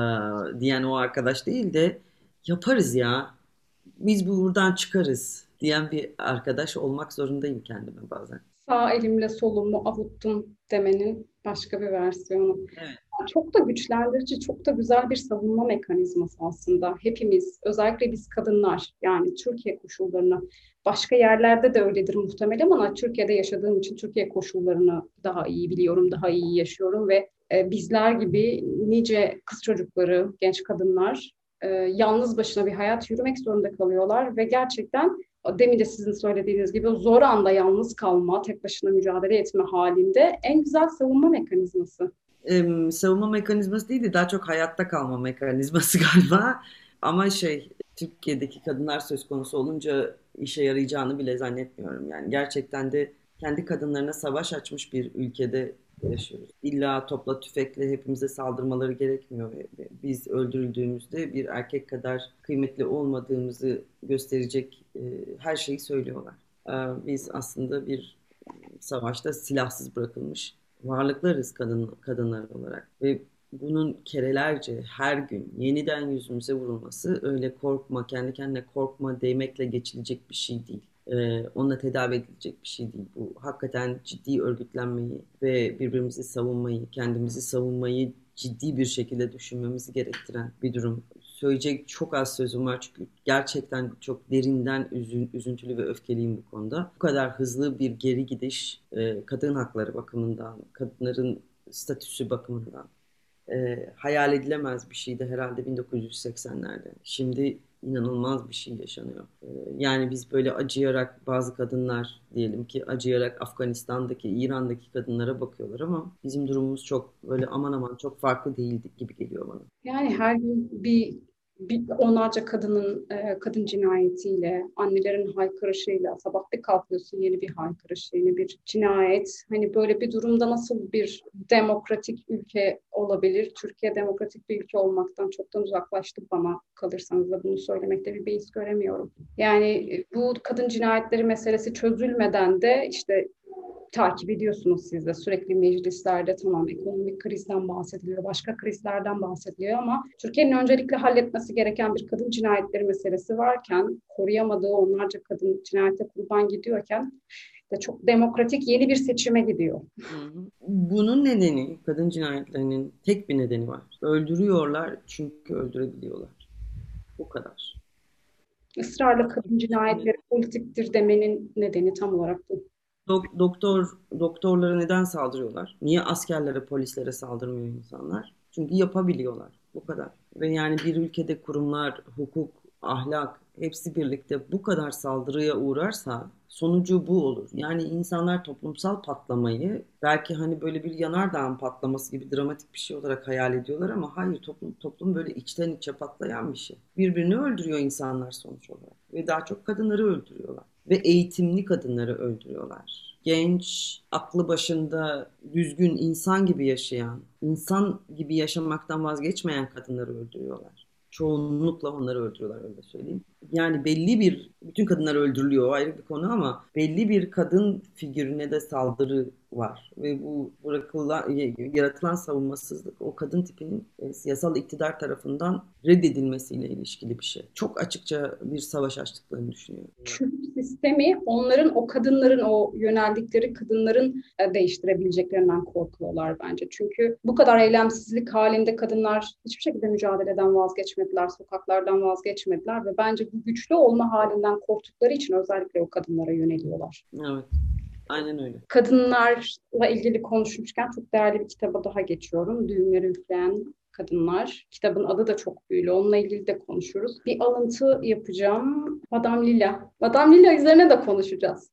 Speaker 4: diyen o arkadaş değil de yaparız ya. Biz buradan çıkarız diyen bir arkadaş olmak zorundayım kendime bazen.
Speaker 3: Sağ elimle solumu avuttum demenin başka bir versiyonu.
Speaker 4: Evet.
Speaker 3: Çok da güçlendirici, çok da güzel bir savunma mekanizması aslında. Hepimiz, özellikle biz kadınlar, yani Türkiye koşullarını, başka yerlerde de öyledir muhtemelen ama Türkiye'de yaşadığım için Türkiye koşullarını daha iyi biliyorum, daha iyi yaşıyorum ve bizler gibi nice kız çocukları, genç kadınlar yalnız başına bir hayat yürümek zorunda kalıyorlar ve gerçekten demin de sizin söylediğiniz gibi o zor anda yalnız kalma, tek başına mücadele etme halinde en güzel savunma mekanizması.
Speaker 4: Savunma mekanizması değil de daha çok hayatta kalma mekanizması galiba. Ama Türkiye'deki kadınlar söz konusu olunca işe yarayacağını bile zannetmiyorum. Yani gerçekten de kendi kadınlarına savaş açmış bir ülkede yaşıyoruz. İlla topla tüfekle hepimize saldırmaları gerekmiyor. Biz öldürüldüğümüzde bir erkek kadar kıymetli olmadığımızı gösterecek her şeyi söylüyorlar. Biz aslında bir savaşta silahsız bırakılmış varlıklarız kadınlar olarak ve bunun kerelerce her gün yeniden yüzümüze vurulması öyle korkma, kendi kendine korkma demekle geçilecek bir şey değil. Onunla tedavi edilecek bir şey değil. Bu hakikaten ciddi örgütlenmeyi ve birbirimizi savunmayı, kendimizi savunmayı ciddi bir şekilde düşünmemizi gerektiren bir durum. Söyleyecek çok az sözüm var çünkü gerçekten çok derinden üzüntülü ve öfkeliyim bu konuda. Bu kadar hızlı bir geri gidiş kadın hakları bakımından, kadınların statüsü bakımından hayal edilemez bir şeydi herhalde 1980'lerde. Şimdi inanılmaz bir şey yaşanıyor. Yani biz böyle acıyarak bazı kadınlar diyelim ki acıyarak Afganistan'daki, İran'daki kadınlara bakıyorlar ama bizim durumumuz çok böyle aman aman çok farklı değildi gibi geliyor bana.
Speaker 3: Yani her gün bir onlarca kadın cinayetiyle, annelerin haykırışıyla, sabah bir kalkıyorsun yeni bir haykırış, yeni bir cinayet. Hani böyle bir durumda nasıl bir demokratik ülke olabilir? Türkiye demokratik bir ülke olmaktan çoktan uzaklaştı bana kalırsanız da bunu söylemekte bir beis göremiyorum. Yani bu kadın cinayetleri meselesi çözülmeden de işte takip ediyorsunuz siz de sürekli meclislerde tamam ekonomik krizden bahsediliyor, başka krizlerden bahsediliyor ama Türkiye'nin öncelikle halletmesi gereken bir kadın cinayetleri meselesi varken, koruyamadığı onlarca kadın cinayete kurban gidiyorken de çok demokratik yeni bir seçime gidiyor.
Speaker 4: Bunun nedeni, kadın cinayetlerinin tek bir nedeni var. Öldürüyorlar çünkü öldürebiliyorlar. Bu kadar.
Speaker 3: Israrla kadın cinayetleri politiktir demenin nedeni tam olarak bu.
Speaker 4: Doktorlara neden saldırıyorlar? Niye askerlere, polislere saldırmıyor insanlar? Çünkü yapabiliyorlar. Bu kadar. Ve yani bir ülkede kurumlar, hukuk, ahlak hepsi birlikte bu kadar saldırıya uğrarsa sonucu bu olur. Yani insanlar toplumsal patlamayı belki hani böyle bir yanardağın patlaması gibi dramatik bir şey olarak hayal ediyorlar ama hayır toplum böyle içten içe patlayan bir şey. Birbirini öldürüyor insanlar sonuç olarak ve daha çok kadınları öldürüyorlar ve eğitimli kadınları öldürüyorlar. Genç, aklı başında, düzgün insan gibi yaşayan, insan gibi yaşamaktan vazgeçmeyen kadınları öldürüyorlar. Çoğunlukla onları öldürüyorlar öyle söyleyeyim. Yani bütün kadınlar öldürülüyor o ayrı bir konu ama belli bir kadın figürüne de saldırı var. Ve bu yaratılan savunmasızlık o kadın tipinin siyasal iktidar tarafından reddedilmesiyle ilişkili bir şey. Çok açıkça bir savaş açtıklarını düşünüyorum.
Speaker 3: Çünkü sistemi onların o kadınların o yöneldikleri kadınların değiştirebileceklerinden korkuyorlar bence. Çünkü bu kadar eylemsizlik halinde kadınlar hiçbir şekilde mücadeleden vazgeçmediler, sokaklardan vazgeçmediler ve bence bu güçlü olma halinden korktukları için özellikle o kadınlara yöneliyorlar.
Speaker 4: Evet. Aynen öyle.
Speaker 3: Kadınlarla ilgili konuşmuşken çok değerli bir kitaba daha geçiyorum. Düğümleri Üfleyen Kadınlar. Kitabın adı da çok büyülü. Onunla ilgili de konuşuruz. Bir alıntı yapacağım. Madame Lila. Madame Lila üzerine de konuşacağız.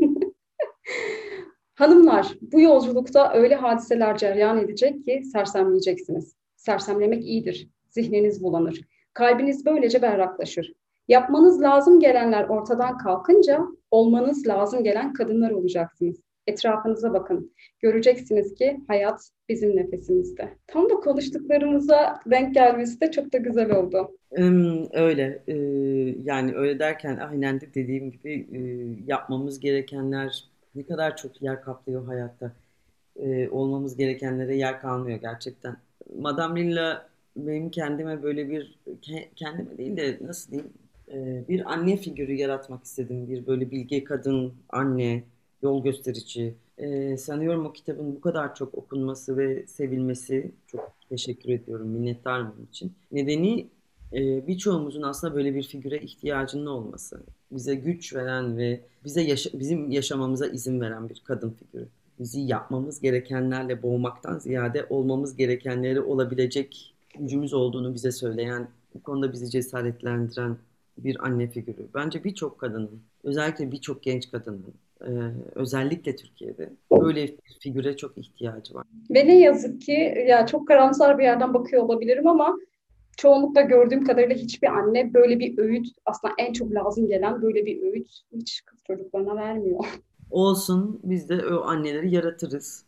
Speaker 3: Hanımlar, bu yolculukta öyle hadiseler cereyan edecek ki sersemleyeceksiniz. Sersemlemek iyidir. Zihniniz bulanır. Kalbiniz böylece berraklaşır. Yapmanız lazım gelenler ortadan kalkınca olmanız lazım gelen kadınlar olacaksınız. Etrafınıza bakın. Göreceksiniz ki hayat bizim nefesimizde. Tam da konuştuklarımıza denk gelmesi de çok da güzel oldu.
Speaker 4: Öyle. Yani öyle derken aynen de dediğim gibi yapmamız gerekenler ne kadar çok yer kaplıyor hayatta. Olmamız gerekenlere yer kalmıyor gerçekten. Madame Lilla benim kendime böyle kendime değil de nasıl diyeyim bir anne figürü yaratmak istedim. Bir böyle bilge kadın, anne, yol gösterici. Sanıyorum o kitabın bu kadar çok okunması ve sevilmesi çok teşekkür ediyorum, minnettarım bunun için. Nedeni birçoğumuzun aslında böyle bir figüre ihtiyacının olması. Bize güç veren ve bizim yaşamamıza izin veren bir kadın figürü. Bizi yapmamız gerekenlerle boğmaktan ziyade olmamız gerekenleri olabilecek gücümüz olduğunu bize söyleyen, bu konuda bizi cesaretlendiren bir anne figürü. Bence birçok kadının, özellikle birçok genç kadının, özellikle Türkiye'de böyle bir figüre çok ihtiyacı var.
Speaker 3: Ve ne yazık ki ya çok karamsar bir yerden bakıyor olabilirim ama çoğunlukla gördüğüm kadarıyla hiçbir anne böyle bir öğüt, aslında en çok lazım gelen böyle bir öğüt hiç kız çocuklarına vermiyor.
Speaker 4: Olsun, biz de o anneleri yaratırız.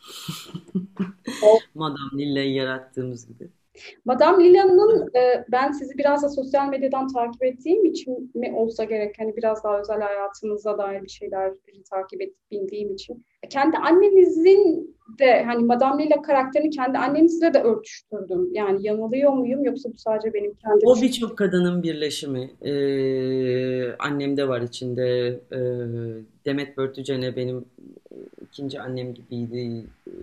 Speaker 4: Madame Lilla'yı yarattığımız gibi.
Speaker 3: Madame Lila'nın ben sizi biraz da sosyal medyadan takip ettiğim için mi olsa gerek, hani biraz daha özel hayatınıza dair bir şeyler takip edip bildiğim için kendi annemizin de hani Madame Lila karakterini kendi annemizle de örtüştürdüm. Yani yanılıyor muyum yoksa bu sadece benim kendi
Speaker 4: O birçok kadının birleşimi. Annemde var içinde. Demet Börtücene benim ikinci annem gibiydi.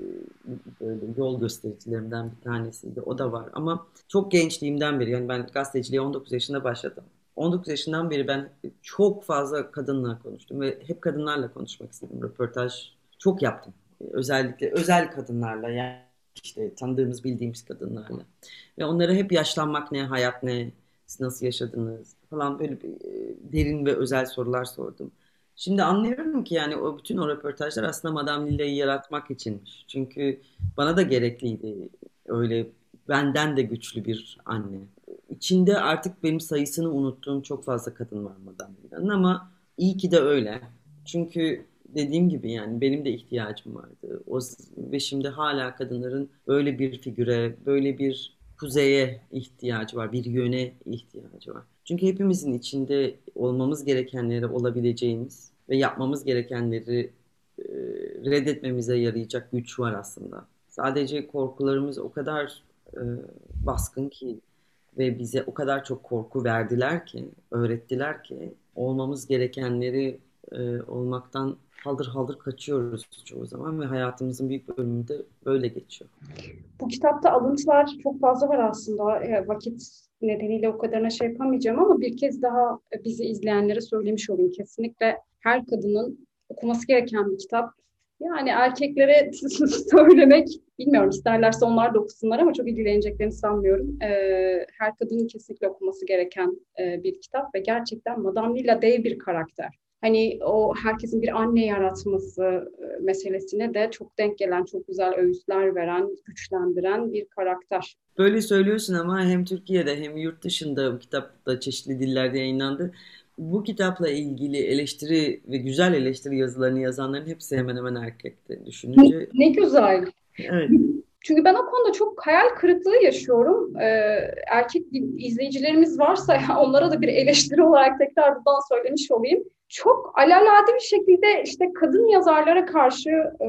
Speaker 4: Böyle yol göstericilerimden bir tanesiydi. O da var. Ama çok gençliğimden beri, yani ben gazeteciliğe 19 yaşında başladım. 19 yaşından beri ben çok fazla kadınla konuştum ve hep kadınlarla konuşmak istedim. Röportaj çok yaptım. Özellikle özel kadınlarla, yani işte tanıdığımız, bildiğimiz kadınlarla. Ve onlara hep yaşlanmak ne, hayat ne, siz nasıl yaşadınız falan, böyle derin ve özel sorular sordum. Şimdi anlıyorum ki yani bütün o röportajlar aslında Madame Lilla'yı yaratmak içinmiş. Çünkü bana da gerekliydi öyle benden de güçlü bir anne. İçinde artık benim sayısını unuttuğum çok fazla kadın var Madame Lilla'nın, ama iyi ki de öyle. Çünkü dediğim gibi yani benim de ihtiyacım vardı. Ve şimdi hala kadınların böyle bir figüre, böyle bir kuzeye ihtiyacı var, bir yöne ihtiyacı var. Çünkü hepimizin içinde olmamız gerekenleri olabileceğimiz ve yapmamız gerekenleri e, reddetmemize yarayacak güç var aslında. Sadece korkularımız o kadar e, baskın ki ve bize o kadar çok korku verdiler ki, öğrettiler ki olmamız gerekenleri olmaktan haldır haldır kaçıyoruz çoğu zaman ve hayatımızın büyük bölümü de böyle geçiyor.
Speaker 3: Bu kitapta alıntılar çok fazla var aslında. Vakit nedeniyle o kadarına şey yapamayacağım ama bir kez daha bizi izleyenlere söylemiş olayım. Kesinlikle her kadının okuması gereken bir kitap. Yani erkeklere söylemek, bilmiyorum, isterlerse onlar da okusunlar ama çok ilgileneceklerini sanmıyorum. Her kadının kesinlikle okuması gereken bir kitap ve gerçekten Madame Lila dev bir karakter. Hani o herkesin bir anne yaratması meselesine de çok denk gelen, çok güzel öğütler veren, güçlendiren bir karakter.
Speaker 4: Böyle söylüyorsun ama hem Türkiye'de hem yurt dışında bu kitap da çeşitli dillerde yayınlandı. Bu kitapla ilgili eleştiri ve güzel eleştiri yazılarını yazanların hepsi hemen hemen erkekti. Düşününce
Speaker 3: Ne güzel.
Speaker 4: evet.
Speaker 3: Çünkü ben o konuda çok hayal kırıklığı yaşıyorum. Erkek izleyicilerimiz varsa onlara da bir eleştiri olarak tekrar buradan söylemiş olayım. Çok alelade bir şekilde işte kadın yazarlara karşı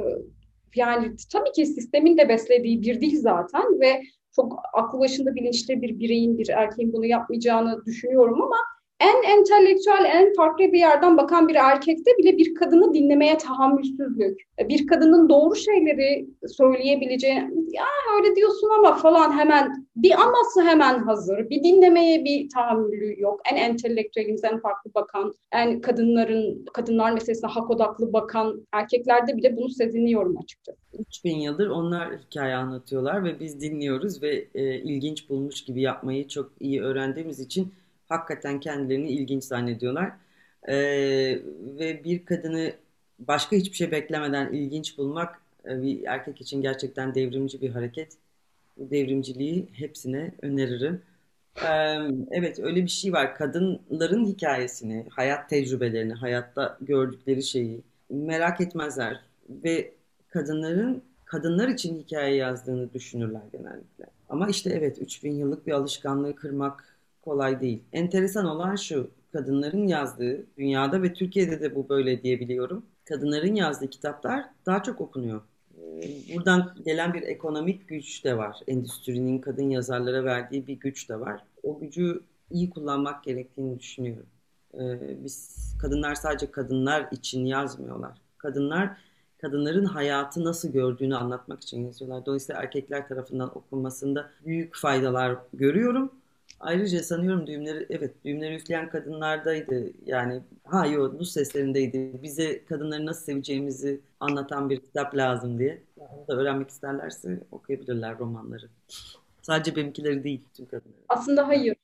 Speaker 3: yani tabii ki sistemin de beslediği bir dil zaten ve çok aklı başında bilinçli bir bireyin, bir erkeğin bunu yapmayacağını düşünüyorum ama en entelektüel, en farklı bir yerden bakan bir erkekte bile bir kadını dinlemeye tahammülsüzlük, bir kadının doğru şeyleri söyleyebileceği, ya öyle diyorsun ama falan, hemen bir aması hemen hazır, bir dinlemeye bir tahammülü yok. En entelektüelimiz, en farklı bakan, en kadınlar meselesine hak odaklı bakan erkeklerde bile bunu seziniyorum açıkçası.
Speaker 4: 3000 yıldır onlar hikaye anlatıyorlar ve biz dinliyoruz ve ilginç bulmuş gibi yapmayı çok iyi öğrendiğimiz için hakikaten kendilerini ilginç zannediyorlar. E, Ve bir kadını başka hiçbir şey beklemeden ilginç bulmak bir erkek için gerçekten devrimci bir hareket. Bu devrimciliği hepsine öneririm. E, evet, öyle bir şey var. Kadınların hikayesini, hayat tecrübelerini, hayatta gördükleri şeyi merak etmezler ve kadınlar için hikaye yazdığını düşünürler genellikle. Ama işte evet, 3000 yıllık bir alışkanlığı kırmak kolay değil. Enteresan olan şu, kadınların yazdığı, dünyada ve Türkiye'de de bu böyle diyebiliyorum. Kadınların yazdığı kitaplar daha çok okunuyor. Buradan gelen bir ekonomik güç de var. Endüstrinin kadın yazarlara verdiği bir güç de var. O gücü iyi kullanmak gerektiğini düşünüyorum. Biz kadınlar sadece kadınlar için yazmıyorlar. Kadınların hayatı nasıl gördüğünü anlatmak için yazıyorlar. Dolayısıyla erkekler tarafından okunmasında büyük faydalar görüyorum. Ayrıca sanıyorum düğümleri üfleyen kadınlardaydı. Yani Nus seslerindeydi. Bize kadınları nasıl seveceğimizi anlatan bir kitap lazım diye. Onu da öğrenmek isterlerse okuyabilirler romanları. Sadece benimkileri değil, tüm kadınları.
Speaker 3: Aslında hayır.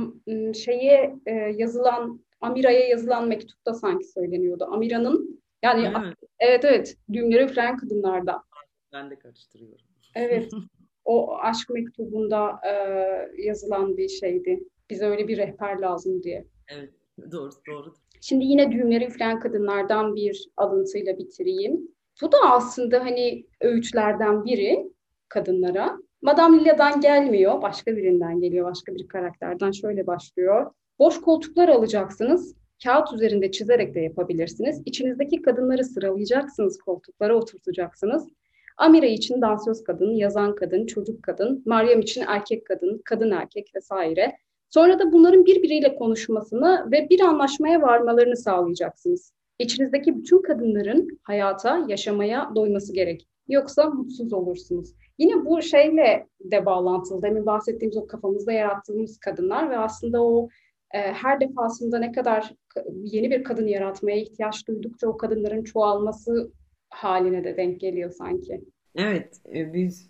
Speaker 3: Amira'ya yazılan mektupta sanki söyleniyordu. Amira'nın yani
Speaker 4: Öyle mi?
Speaker 3: evet, düğümleri üfleyen kadınlarda.
Speaker 4: Ben de karıştırıyorum.
Speaker 3: Evet, o aşk mektubunda yazılan bir şeydi. Bize öyle bir rehber lazım diye.
Speaker 4: Evet, doğru, doğrudur.
Speaker 3: Şimdi yine düğümleri üfleyen kadınlardan bir alıntıyla bitireyim. Bu da aslında hani öğütlerden biri kadınlara. Madame Lila'dan gelmiyor, başka birinden geliyor, başka bir karakterden. Şöyle başlıyor. Boş koltuklar alacaksınız, Kağıt üzerinde çizerek de yapabilirsiniz. İçinizdeki kadınları sıralayacaksınız, koltuklara oturtacaksınız. Amire için dansöz kadın, yazan kadın, çocuk kadın, Meryem için erkek kadın, kadın erkek vesaire. Sonra da bunların birbiriyle konuşmasını ve bir anlaşmaya varmalarını sağlayacaksınız. İçinizdeki bütün kadınların hayata, yaşamaya doyması gerek. Yoksa mutsuz olursunuz. Yine bu şeyle de bağlantılı. Demin bahsettiğimiz o kafamızda yarattığımız kadınlar ve aslında o her defasında ne kadar yeni bir kadın yaratmaya ihtiyaç duydukça o kadınların çoğalması haline de denk geliyor sanki.
Speaker 4: Evet, biz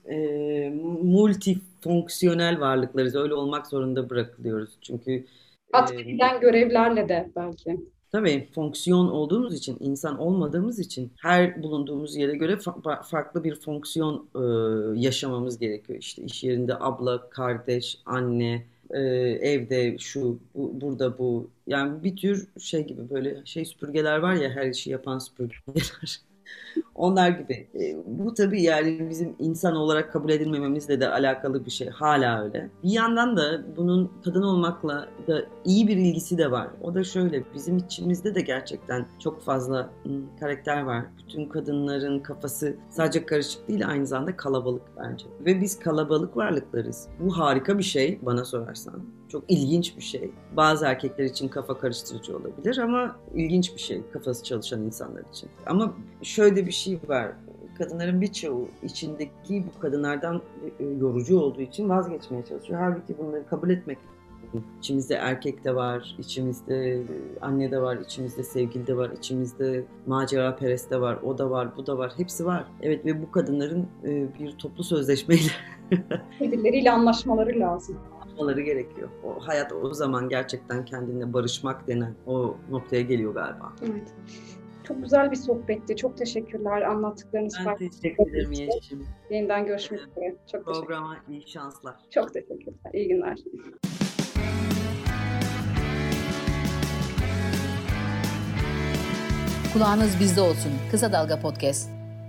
Speaker 4: multifonksiyonel varlıklarız. Öyle olmak zorunda bırakılıyoruz. Çünkü
Speaker 3: Atfedilen görevlerle de belki.
Speaker 4: tabii fonksiyon olduğumuz için, insan olmadığımız için her bulunduğumuz yere göre farklı bir fonksiyon yaşamamız gerekiyor. İşte iş yerinde abla, kardeş, anne, evde şu, burada bu. Yani bir tür şey gibi böyle süpürgeler var ya, her işi yapan süpürgeler. Onlar gibi. Bu tabii yani bizim insan olarak kabul edilmememizle de alakalı bir şey. Hala öyle. Bir yandan da bunun kadın olmakla da iyi bir ilgisi de var. O da şöyle, bizim içimizde de gerçekten çok fazla karakter var. Bütün kadınların kafası sadece karışık değil, aynı zamanda kalabalık bence. Ve biz kalabalık varlıklarız. Bu harika bir şey bana sorarsan. Çok ilginç bir şey. Bazı erkekler için kafa karıştırıcı olabilir ama ilginç bir şey kafası çalışan insanlar için. Ama şöyle bir şey var. Kadınların birçoğu içindeki bu kadınlardan yorucu olduğu için vazgeçmeye çalışıyor. Halbuki bunları kabul etmek. İçimizde erkek de var, içimizde anne de var, içimizde sevgili de var, içimizde macera perest de var, o da var, bu da var. Hepsi var. Evet, ve bu kadınların bir toplu sözleşmeyle
Speaker 3: Birbirleriyle anlaşmaları lazım.
Speaker 4: yapmaları gerekiyor. O hayat o zaman gerçekten kendine barışmak denen o noktaya geliyor galiba.
Speaker 3: Evet. Çok güzel bir sohbetti. Çok teşekkürler anlattıklarınız.
Speaker 4: Ben teşekkür ederim Yeşim.
Speaker 3: Yeniden görüşmek üzere. Çok
Speaker 4: Programa iyi şanslar.
Speaker 3: Çok teşekkürler. İyi günler.
Speaker 2: Kulağınız bizde olsun. Kısa Dalga Podcast.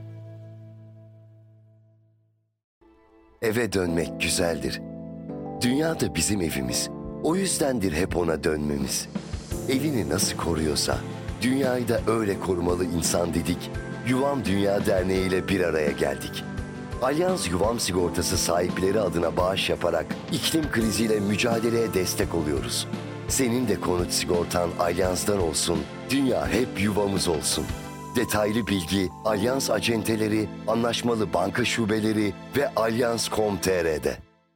Speaker 1: Eve dönmek güzeldir. Dünya da bizim evimiz. O yüzdendir hep ona dönmemiz. Evini nasıl koruyorsa, dünyayı da öyle korumalı insan dedik. Yuvam Dünya Derneği ile bir araya geldik. Alyans Yuvam Sigortası sahipleri adına bağış yaparak iklim kriziyle mücadeleye destek oluyoruz. Senin de konut sigortan Alyans'tan olsun, dünya hep yuvamız olsun. Detaylı bilgi Alyans acenteleri, anlaşmalı banka şubeleri ve alyans.com.tr'de.